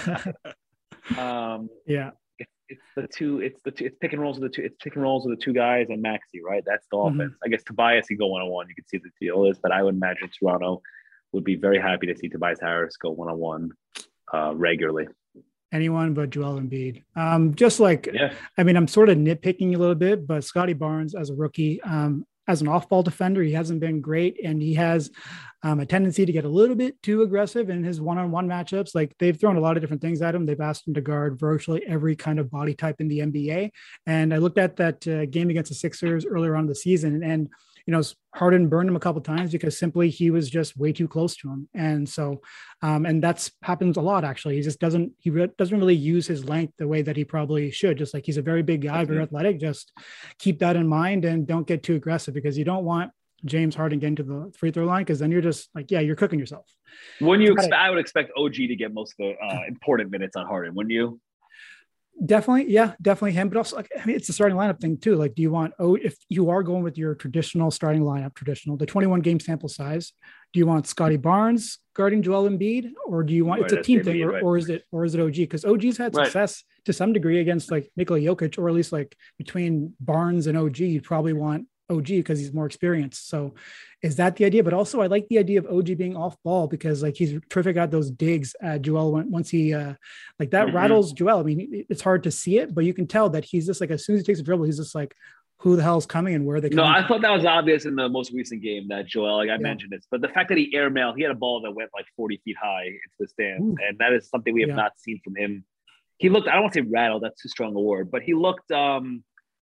It's pick and rolls with the 2 guys and Maxey, right? That's the offense. I guess Tobias can go 1-on-1. You can see the deal is, but I would imagine Toronto would be very happy to see Tobias Harris go 1-on-1 regularly. Anyone but Joel Embiid. I mean, I'm sort of nitpicking a little bit, but Scotty Barnes as a rookie, as an off-ball defender, he hasn't been great, and he has a tendency to get a little bit too aggressive in his one-on-one matchups. Like they've thrown a lot of different things at him. They've asked him to guard virtually every kind of body type in the NBA. And I looked at that game against the Sixers earlier on in the season, and Harden burned him a couple of times because simply he was just way too close to him. And so, and that's happens a lot, actually. He just doesn't really use his length the way that he probably should. Just like he's a very big guy, very athletic. Just keep that in mind and don't get too aggressive, because you don't want James Harden getting to the free throw line, because then you're just like, you're cooking yourself. I would expect OG to get most of the important minutes on Harden, wouldn't you? Definitely him, but also it's a starting lineup thing too. Like, do you want if you are going with your traditional starting lineup, the 21 game sample size, do you want Scotty Barnes guarding Joel Embiid, or do you want it's a team thing, or is it OG? Because OG's had success to some degree against like Nikola Jokic, or at least like between Barnes and OG, you'd probably want OG because he's more experienced. So is that the idea? But also I like the idea of OG being off ball, because like he's terrific at those digs at Joel once he like that rattles Joel. I mean, it's hard to see it, but you can tell that he's just like, as soon as he takes a dribble, he's just like, who the hell's coming and where are they coming? No, I thought that was obvious in the most recent game that Joel, like I mentioned this, but the fact that he had a ball that went like 40 feet high into the stands. And that is something we have not seen from him. He looked, I don't want to say rattled, that's too strong a word, but he looked,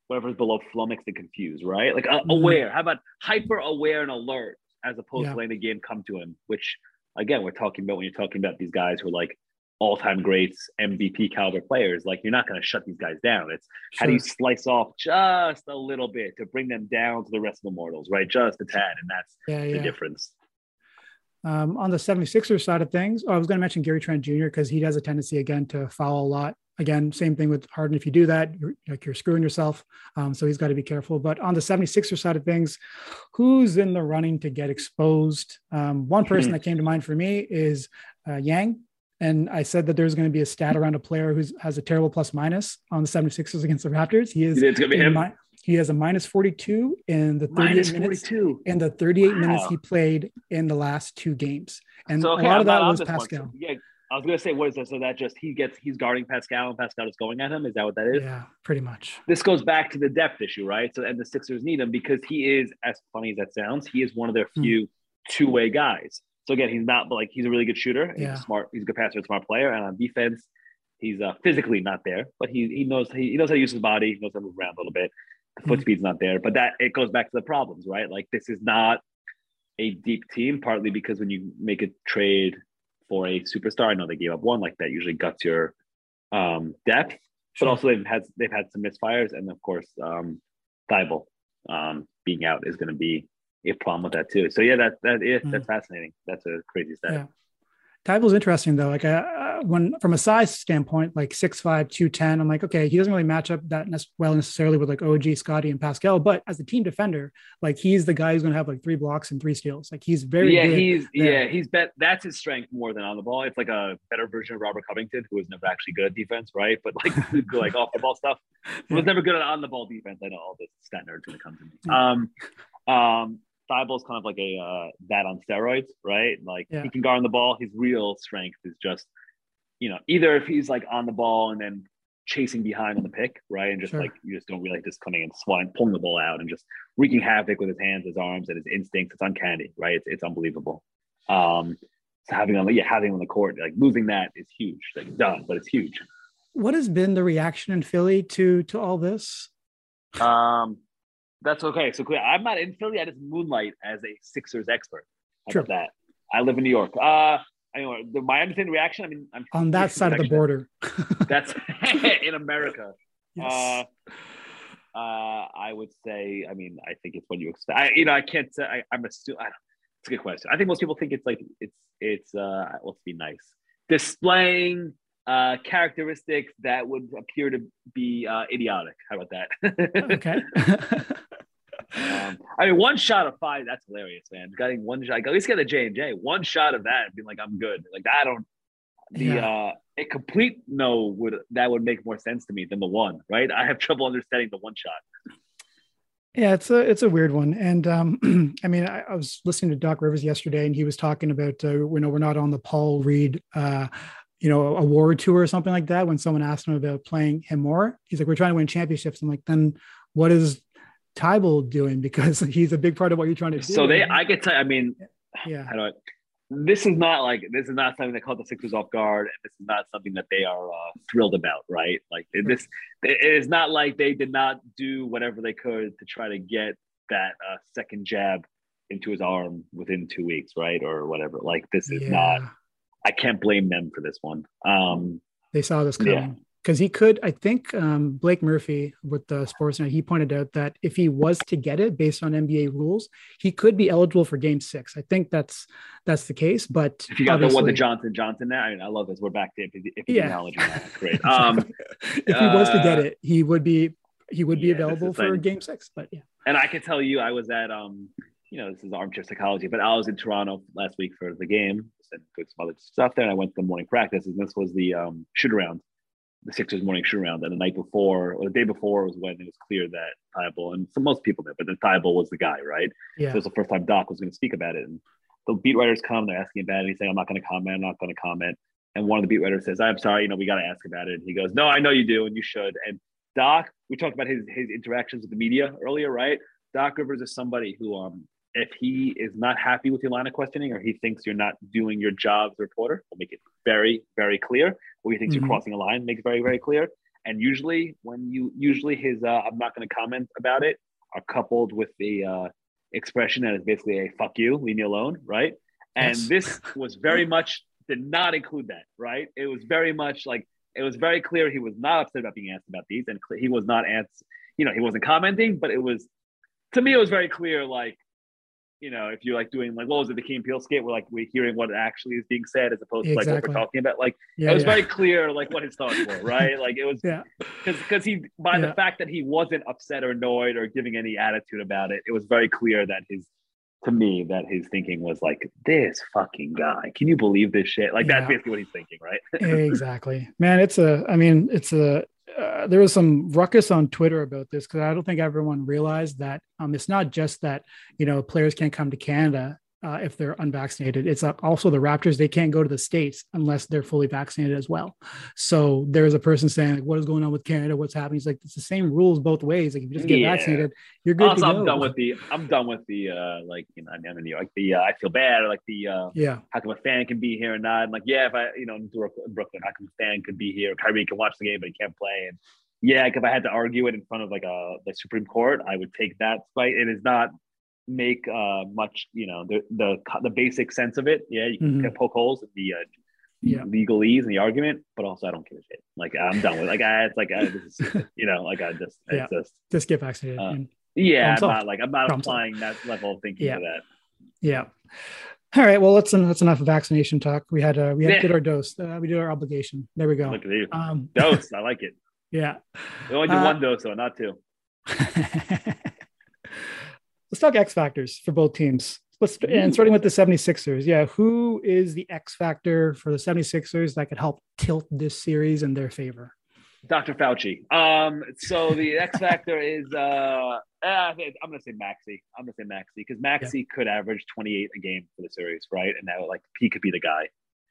whatever's below flummoxed and confused, right? Like aware. How about hyper aware and alert as opposed to letting the game come to him? Which again, we're talking about when you're talking about these guys who are like all-time greats, MVP caliber players. Like you're not going to shut these guys down. It's how do you slice off just a little bit to bring them down to the rest of the mortals, right? Just a tad, and that's the difference. On the 76ers side of things, I was going to mention Gary Trent Jr. because he has a tendency again to foul a lot. Again, same thing with Harden. If you do that, you're screwing yourself. So he's got to be careful. But on the 76ers side of things, who's in the running to get exposed? One person that came to mind for me is Yang. And I said that there's going to be a stat around a player who has a terrible plus minus on the 76ers against the Raptors. He has a minus 42 in the 38 minutes he played in the last 2 games. And a lot of that was Pascal. Yeah, I was going to say, what is that? So that just he's guarding Pascal and Pascal is going at him. Is that what that is? Yeah, pretty much. This goes back to the depth issue, right? So, and the Sixers need him because he is, as funny as that sounds, he is one of their few two-way guys. So again, he's not like he's a really good shooter. He's smart. He's a good passer, a smart player. And on defense, he's physically not there, but he knows how to use his body. He knows how to move around a little bit. The foot speed's not there, but that it goes back to the problems, right? Like this is not a deep team, partly because when you make a trade for a superstar, I know they gave up one, like that usually guts your depth, but also they've had some misfires, and of course, Thibault being out is going to be a problem with that too. So yeah, that's fascinating. That's a crazy stat. Yeah. Thibault's interesting though. Like when from a size standpoint, like 6'5", 210, I'm like, okay, he doesn't really match up that well necessarily with like OG, Scotty, and Pascal. But as a team defender, like he's the guy who's going to have like 3 blocks and 3 steals. Like he's very good. He's that's his strength more than on the ball. It's like a better version of Robert Covington, who was never actually good at defense, right? But like off the ball stuff, he was never good at on the ball defense. I know all this stat nerds going to come to me. Thibault's kind of like that on steroids, right? Like he can guard on the ball. His real strength is just, either if he's like on the ball and then chasing behind on the pick, right? And just like, you just don't really like just coming and pulling the ball out and just wreaking havoc with his hands, his arms, and his instincts. It's uncanny, right? It's unbelievable. So having him on the court, like losing that is huge. Like done, but it's huge. What has been the reaction in Philly to all this? That's okay. So I'm not in Philly. I just moonlight as a Sixers expert. How about that? I live in New York. Anyway, my understanding reaction. I mean, I'm on that side of the border. That's in America. Yes. I would say. I mean, I think it's what you expect. I can't say. I'm assuming. It's a good question. I think most people think it's like it's. Let's be nice. Displaying characteristics that would appear to be idiotic. How about that? Okay. I mean, 1 shot of 5, that's hilarious, man. Getting 1 shot, at least get a J&J. 1 shot of that and being like, I'm good. Like I don't a complete no would make more sense to me than the 1, right? I have trouble understanding the 1 shot. Yeah, it's a weird one. And I mean, I was listening to Doc Rivers yesterday and he was talking about we're not on the Paul Reed award tour or something like that. When someone asked him about playing him more, he's like, we're trying to win championships. I'm like, then what is Thibault doing? Because he's a big part of what you're trying to do. So I could tell, I mean, this is not something that caught the Sixers off guard. And this is not something that they are thrilled about, right? Like it is not like they did not do whatever they could to try to get that second jab into his arm within 2 weeks, right? Or whatever. Like this is not, I can't blame them for this one. They saw this coming. Because he could, I think Blake Murphy with the Sportsnet, he pointed out that if he was to get it based on NBA rules, he could be eligible for Game 6. I think that's the case. But if you got the Johnson there, I mean, I love this. We're back to epidemiology. Great. If he was to get it, he would be available for Game 6. But yeah, and I can tell you, I was at this is armchair psychology, but I was in Toronto last week for the game and put some other stuff there. And I went to the morning practice, and this was the shoot around. The Sixers morning shoot around, and the night before or the day before was when it was clear that Thibault, and so most people did, but then Thibault was the guy, right? Yeah. So it was the first time Doc was going to speak about it, and the beat writers come, they're asking about it, and he's saying, I'm not going to comment. And one of the beat writers says, I'm sorry, we got to ask about it. And he goes, no, I know you do, and you should. And Doc, we talked about his interactions with the media earlier, right? Doc Rivers is somebody who, if he is not happy with your line of questioning or he thinks you're not doing your job as a reporter, will make it very, very clear. Or he thinks you're crossing a line, makes it very, very clear. And usually his I'm not going to comment about it are coupled with the expression that is basically a fuck you, leave me alone, right? And this was very much did not include that, right? It was very much like it was very clear he was not upset about being asked about these, and he was not he wasn't commenting, but it was to me it was very clear, like, if you're like doing like what was it, the Key and Peele skit, where like we're hearing what actually is being said as opposed to like what we're talking about. Like it was very clear like what his thoughts were, right? Like it was because he the fact that he wasn't upset or annoyed or giving any attitude about it, it was very clear that his thinking was like, this fucking guy, can you believe this shit? Like that's basically what he's thinking, right? Exactly, man. There was some ruckus on Twitter about this because I don't think everyone realized that it's not just that, players can't come to Canada if they're unvaccinated. It's also the Raptors. They can't go to the States unless they're fully vaccinated as well. So there's a person saying, like, what is going on with Canada? What's happening? He's like, it's the same rules both ways. Like if you just get vaccinated, you're good. Also, I'm done with the I'm in New York, I feel bad, or like how come a fan can be here and not? And like, if I, in Brooklyn, how come a fan could be here? Kyrie can watch the game, but he can't play. And like if I had to argue it in front of like the Supreme Court, I would take that fight. It is not make much, the basic sense of it. You can poke holes in the legalese and the argument, but also I don't give a shit. Like I'm done with this is, just get vaccinated. I'm not applying that level of thinking to that. Yeah. All right. Well, that's enough of vaccination talk. We had did our dose. We did our obligation. There we go. Look at you. Dose. I like it. Yeah. We only do one dose, though, not two. Let's talk X factors for both teams. And starting with the 76ers. Yeah. Who is the X factor for the 76ers that could help tilt this series in their favor? Dr. Fauci. So the X factor is, I'm going to say Maxey. Because Maxey could average 28 a game for the series, right? And that he could be the guy.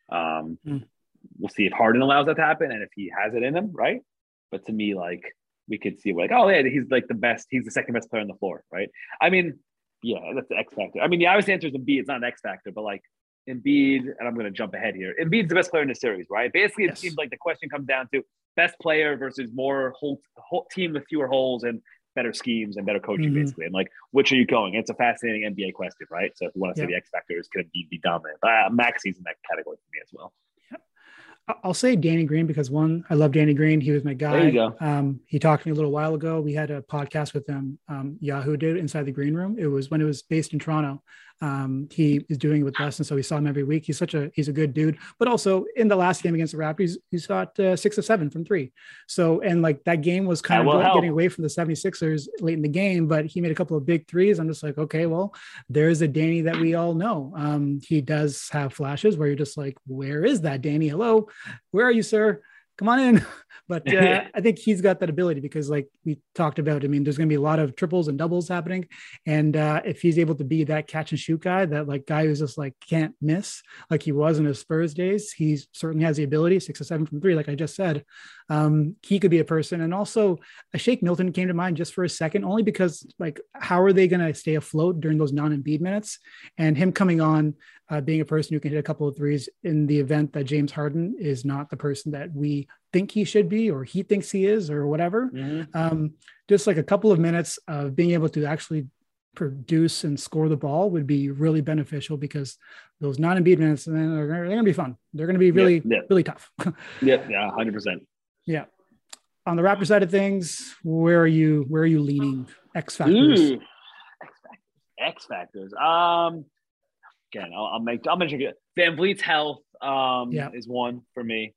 We'll see if Harden allows that to happen and if he has it in him, right? But to me, we could see he's like the best. He's the second best player on the floor, right? I mean, that's the X factor. I mean, the obvious answer is Embiid. It's not an X factor, but Embiid, and I'm going to jump ahead here. Embiid's the best player in the series, right? Basically, it seems like the question comes down to best player versus more whole team with fewer holes and better schemes and better coaching, basically. And which are you going? It's a fascinating NBA question, right? So if you want to say the X factor is going to be dominant, but Maxey's in that category for me as well. I'll say Danny Green because one, I love Danny Green. He was my guy. There you go. He talked to me a little while ago. We had a podcast with him. Yahoo did Inside the Green Room. It was when it was based in Toronto. He is doing it with us, and so we saw him every week. He's a good dude. But also in the last game against the Raptors, he shot 6 of 7 from 3. So that game was kind of getting away from the 76ers late in the game, but he made a couple of big threes. I'm just like, okay, well, there's a Danny that we all know. He does have flashes where you're just like, where is that Danny? Hello, where are you, sir? Come on in. But I think he's got that ability because we talked about, there's going to be a lot of triples and doubles happening. And if he's able to be that catch and shoot guy, that guy who's just can't miss like he was in his Spurs days, he certainly has the ability, 6 or 7 from 3, like I just said. He could be a person. And also a Shake Milton came to mind just for a second, only because how are they going to stay afloat during those non-Embiid minutes? And him coming on, being a person who can hit a couple of threes in the event that James Harden is not the person that we think he should be, or he thinks he is, or whatever. Just a couple of minutes of being able to actually produce and score the ball would be really beneficial because those non-Embiid minutes, they're going to be fun. They're going to be really tough. 100%. Yeah. On the Raptor side of things, where are you leaning? X factors. X factors. Again, I'll mention it. Van Vliet's health is one for me.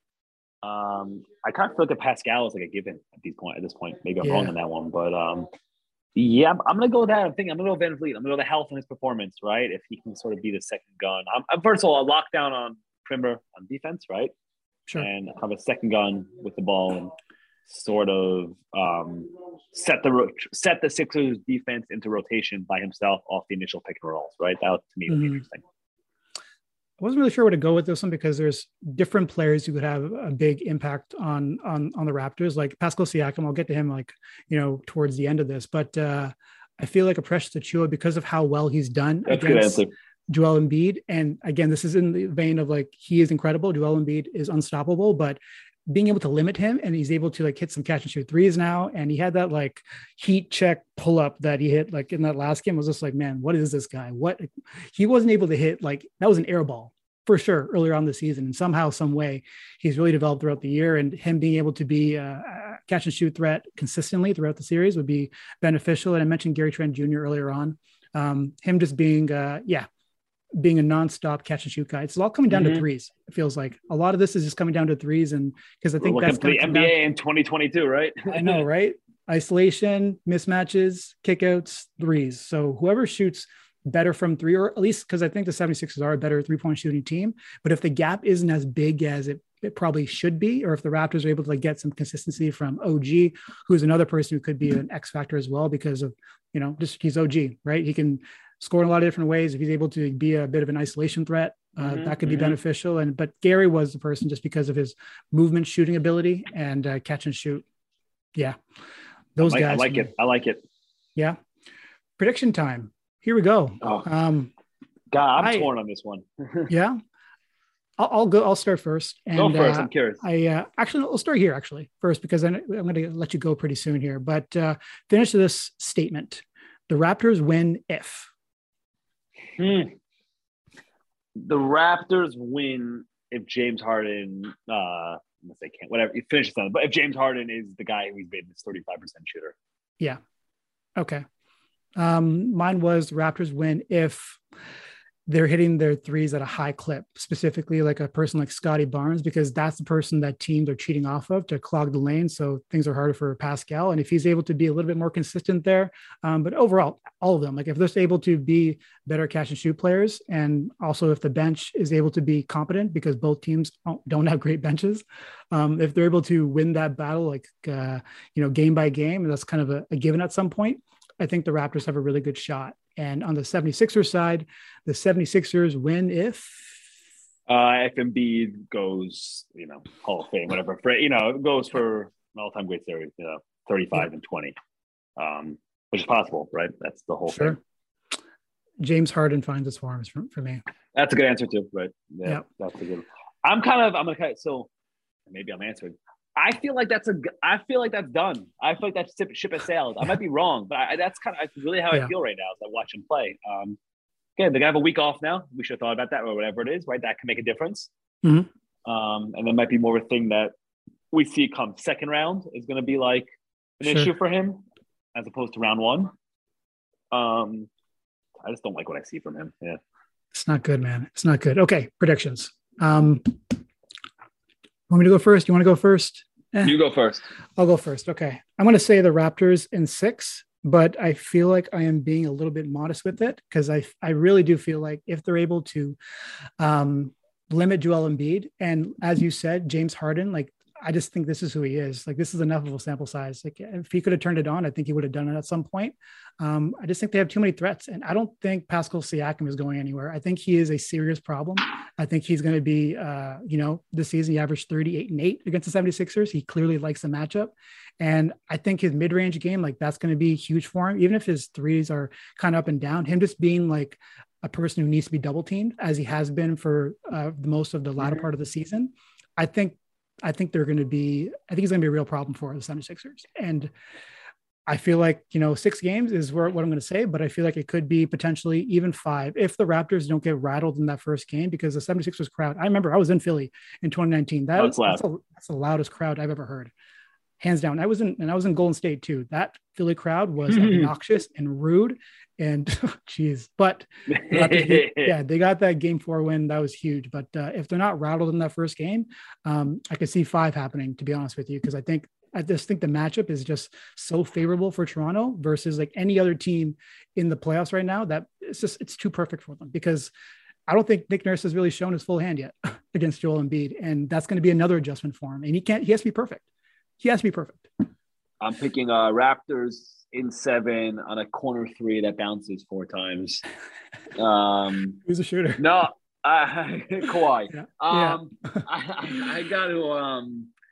I kind of feel like Pascal is a given at this point. Maybe I'm wrong on that one, but I'm gonna go with that. I'm gonna go Van Vliet. I'm gonna go the health and his performance, right? If he can sort of be the second gun. I'm first of all a lockdown on perimeter on defense, right? Sure. And have a second gun with the ball and sort of set the Sixers defense into rotation by himself off the initial pick and rolls, right? That to me would be interesting. I wasn't really sure where to go with this one because there's different players who could have a big impact on the Raptors, like Pascal Siakam. I'll get to him towards the end of this, but I feel like a Precious Achiuwa because of how well he's done against Joel Embiid. And again, this is in the vein of he is incredible. Joel Embiid is unstoppable, but being able to limit him, and he's able to like hit some catch and shoot threes now. And he had that like heat check pull up that he hit like in that last game. I was just like, man, what is this guy? What he wasn't able to hit, like that was an air ball for sure earlier on the season. And somehow, some way he's really developed throughout the year, and him being able to be a catch and shoot threat consistently throughout the series would be beneficial. And I mentioned Gary Trent Jr. earlier on, him just being, being a nonstop catch and shoot guy. It's all coming down to threes. It feels like a lot of this is just coming down to threes. And because I think that's the NBA in 2022, right? I know, right? Isolation, mismatches, kickouts, threes. So whoever shoots better from three, or at least because I think the 76ers are a better 3-point shooting team, but if the gap isn't as big as it probably should be, or if the Raptors are able to like get some consistency from OG, who's another person who could be an X factor as well, because of, just he's OG, right? He can score in a lot of different ways. If he's able to be a bit of an isolation threat, that could be beneficial. But Gary was the person just because of his movement, shooting ability, and catch and shoot. Yeah. Those guys. I like it. Yeah. Prediction time. Here we go. Oh, God, I'm torn on this one. Yeah. I'll go. I'll start first. And, go first. I'm curious. I'll start here first, because I'm going to let you go pretty soon here, but finish this statement. The Raptors win if. The Raptors win if James Harden, unless they can't, whatever, you finish the sentence, but if James Harden is the guy who's been this 35% shooter. Yeah. Okay. Mine was Raptors win if they're hitting their threes at a high clip, specifically like a person like Scotty Barnes, because that's the person that teams are cheating off of to clog the lane. So things are harder for Pascal. And if he's able to be a little bit more consistent there, but overall, all of them, like if they're able to be better catch and shoot players, and also if the bench is able to be competent, because both teams don't have great benches, if they're able to win that battle, like, game by game, and that's kind of a given at some point, I think the Raptors have a really good shot. And on the 76ers side, the 76ers win if Embiid goes, Hall of Fame, whatever, goes for an all-time great series, 35 and 20, which is possible, right? That's the whole thing. James Harden finds his forms for me. That's a good answer too, right? Yeah, that's a good one. So maybe I'm answering. I feel like that's done. I feel like that ship has sailed. I might be wrong, but that's really how I feel right now as I watch him play. They're gonna have a week off now. We should have thought about that, or whatever it is, right? That can make a difference. And there might be more of a thing that we see come second round is going to be like an issue for him, as opposed to round one. I just don't like what I see from him. Yeah, it's not good, man. It's not good. Okay, predictions. Want me to go first? You want to go first? You go first. I'll go first. Okay. I'm going to say the Raptors in 6, but I feel like I am being a little bit modest with it, because I really do feel like if they're able to limit Joel Embiid, and as you said, James Harden, like, I just think this is who he is. Like, this is enough of a sample size. Like, if he could have turned it on, I think he would have done it at some point. I just think they have too many threats, and I don't think Pascal Siakam is going anywhere. I think he is a serious problem. I think he's going to be, this season he averaged 38 and 8 against the 76ers. He clearly likes the matchup. And I think his mid-range game, like, that's going to be huge for him. Even if his threes are kind of up and down, him just being like a person who needs to be double teamed, as he has been for the most of the latter part of the season. I think he's going to be a real problem for the 76ers. And I feel like, 6 games is what I'm going to say, but I feel like it could be potentially even 5 if the Raptors don't get rattled in that first game, because the 76ers crowd, I remember I was in Philly in 2019. That's the loudest crowd I've ever heard. Hands down. I was in Golden State too. That Philly crowd was obnoxious and rude, and geez, but they got that game 4 win. That was huge. But if they're not rattled in that first game, I could see 5 happening, to be honest with you, because I just think the matchup is just so favorable for Toronto versus like any other team in the playoffs right now, that it's too perfect for them, because I don't think Nick Nurse has really shown his full hand yet against Joel Embiid. And that's going to be another adjustment for him. And he has to be perfect. He has to be perfect. I'm picking Raptors in 7 on a corner 3 that bounces 4 times. Who's a shooter? No, Kawhi. Yeah. I got to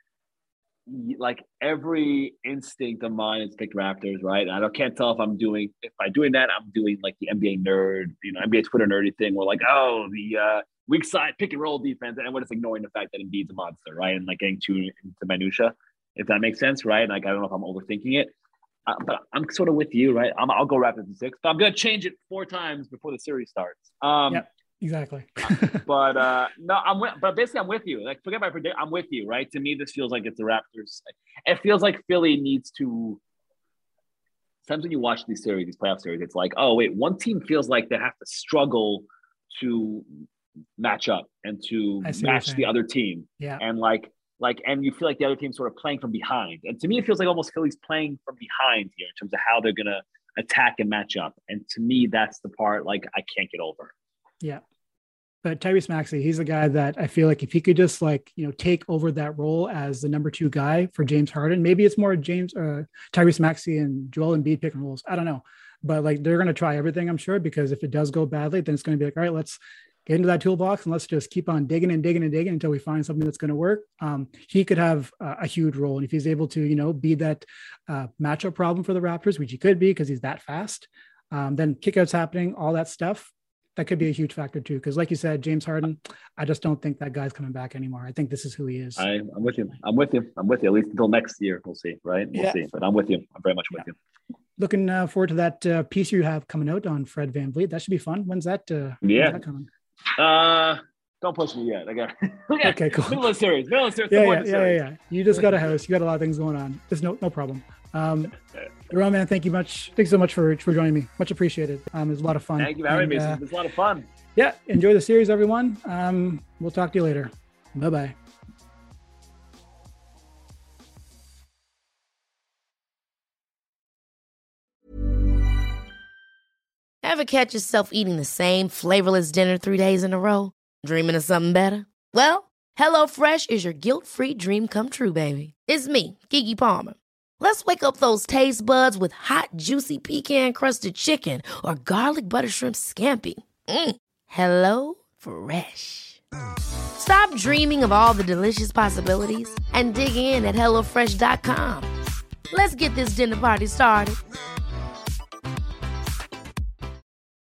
like every instinct of mine is pick Raptors, right? I can't tell if by doing that I'm doing like the NBA nerd, NBA Twitter nerdy thing. We're like, oh, the weak side pick and roll defense, and we're just ignoring the fact that Embiid's a monster, right? And like getting too into minutia, if that makes sense, right? Like I don't know if I'm overthinking it, but I'm sort of with you, right? I'll go Raptors in 6, but I'm gonna change it 4 times before the series starts. Yep, exactly. but no, but basically I'm with you. Like forget my prediction. I'm with you, right? To me, this feels like it's the Raptors. It feels like Philly needs to. Sometimes when you watch these playoff series, it's like, oh wait, one team feels like they have to struggle to match up and to match the other team. Yeah. And and you feel like the other team's sort of playing from behind. And to me, it feels like almost Philly's playing from behind here in terms of how they're going to attack and match up. And to me, that's the part like I can't get over. Yeah. But Tyrese Maxey, he's a guy that I feel like if he could just take over that role as the number 2 guy for James Harden, maybe it's more Tyrese Maxey and Joel Embiid pick and rolls. I don't know. But they're going to try everything, I'm sure, because if it does go badly, then it's going to be like, all right, let's get into that toolbox and let's just keep on digging until we find something that's going to work. He could have a huge role. And if he's able to, be that matchup problem for the Raptors, which he could be because he's that fast, then kickouts happening, all that stuff, that could be a huge factor too. Because like you said, James Harden, I just don't think that guy's coming back anymore. I think this is who he is. I'm with you. At least until next year. We'll see, right? We'll see. But I'm with you. I'm very much with you. Looking forward to that piece you have coming out on Fred VanVleet. That should be fun. When's that coming? Don't push me yet. Okay, cool. Middle of series. Yeah. You just got a house. You got a lot of things going on. There's no problem. Ron, man, thanks so much for joining me. Much appreciated. It was a lot of fun. Thank you for having me. It was a lot of fun. Yeah, enjoy the series, everyone. We'll talk to you later. Bye-bye. Ever catch yourself eating the same flavorless dinner 3 days in a row? Dreaming of something better? Well, HelloFresh is your guilt-free dream come true, baby. It's me, Keke Palmer. Let's wake up those taste buds with hot, juicy pecan-crusted chicken or garlic butter shrimp scampi. Hello Fresh. Stop dreaming of all the delicious possibilities and dig in at HelloFresh.com. Let's get this dinner party started.